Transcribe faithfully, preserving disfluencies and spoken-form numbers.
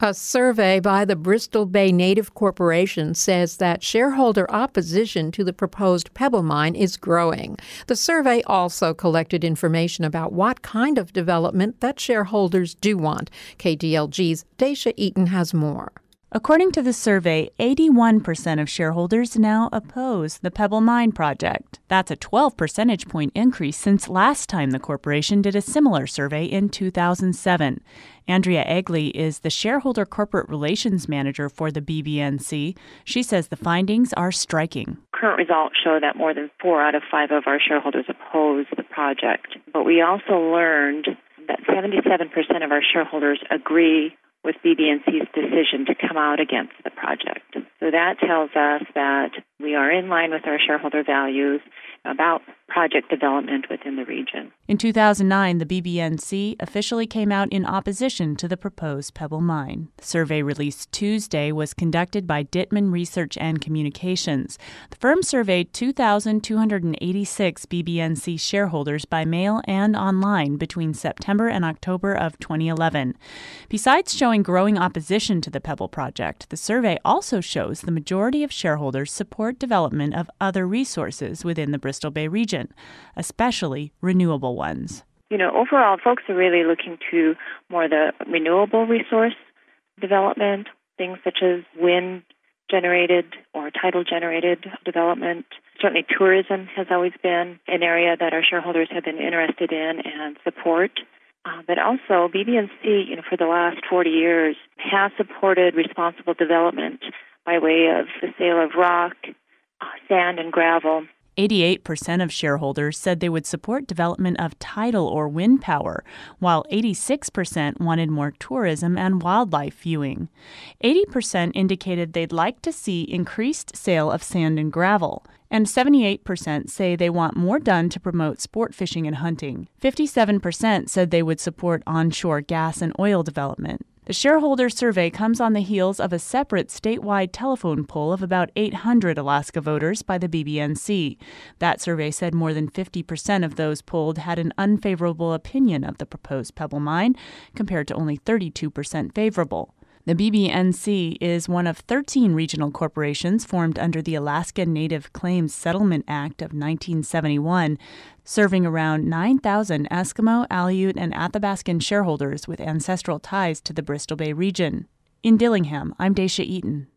A survey by the Bristol Bay Native Corporation says that shareholder opposition to the proposed Pebble Mine is growing. The survey also collected information about what kind of development that shareholders do want. K D L G's Daisha Eaton has more. According to the survey, eighty-one percent of shareholders now oppose the Pebble Mine project. That's a twelve percentage point increase since last time the corporation did a similar survey in two thousand seven. Andrea Egley is the shareholder corporate relations manager for the B B N C. She says the findings are striking. Current results show that more than four out of five of our shareholders oppose the project. But we also learned that seventy-seven percent of our shareholders agree with B B N C's decision to come out against the project. So that tells us that we are in line with our shareholder values about project development within the region. In two thousand nine, the B B N C officially came out in opposition to the proposed Pebble Mine. The survey released Tuesday was conducted by Dittman Research and Communications. The firm surveyed two thousand two hundred eighty-six B B N C shareholders by mail and online between September and October of twenty eleven. Besides showing growing opposition to the Pebble project, the survey also shows the majority of shareholders support development of other resources within the Bristol Bay region, especially renewable ones. You know, overall, folks are really looking to more the renewable resource development, things such as wind-generated or tidal-generated development. Certainly tourism has always been an area that our shareholders have been interested in and support. Uh, but also, B B N C, you know, for the last forty years, has supported responsible development by way of the sale of rock, uh, sand, and gravel. eighty-eight percent of shareholders said they would support development of tidal or wind power, while eighty-six percent wanted more tourism and wildlife viewing. eighty percent indicated they'd like to see increased sale of sand and gravel, and seventy-eight percent say they want more done to promote sport fishing and hunting. fifty-seven percent said they would support onshore gas and oil development. The shareholder survey comes on the heels of a separate statewide telephone poll of about eight hundred Alaska voters by the B B N C. That survey said more than fifty percent of those polled had an unfavorable opinion of the proposed Pebble Mine, compared to only thirty-two percent favorable. The B B N C is one of thirteen regional corporations formed under the Alaska Native Claims Settlement Act of nineteen seventy-one, serving around nine thousand Eskimo, Aleut, and Athabaskan shareholders with ancestral ties to the Bristol Bay region. In Dillingham, I'm Daisha Eaton.